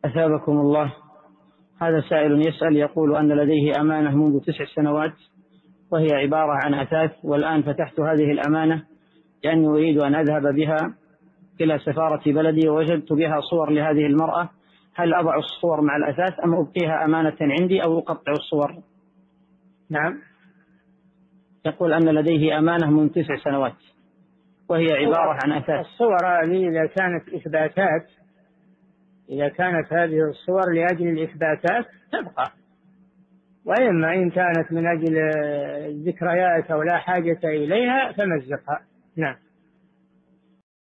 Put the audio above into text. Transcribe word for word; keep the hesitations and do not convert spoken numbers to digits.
أثابكم الله. هذا سائل يسأل يقول أن لديه أمانة منذ تسع سنوات وهي عبارة عن أثاث، والآن فتحت هذه الأمانة لأني أريد أن أذهب بها إلى سفارة بلدي ووجدت بها صور لهذه المرأة، هل أضع الصور مع الأثاث أم أبقيها أمانة عندي أو أقطع الصور؟ نعم. يقول أن لديه أمانة منذ تسع سنوات وهي عبارة عن أثاث. الصور هذه إذا كانت إثباتات، إذا كانت هذه الصور لأجل الإثباتات تبقى، وإما إن كانت من أجل الذكريات أو لا حاجة إليها فمزقها. نعم.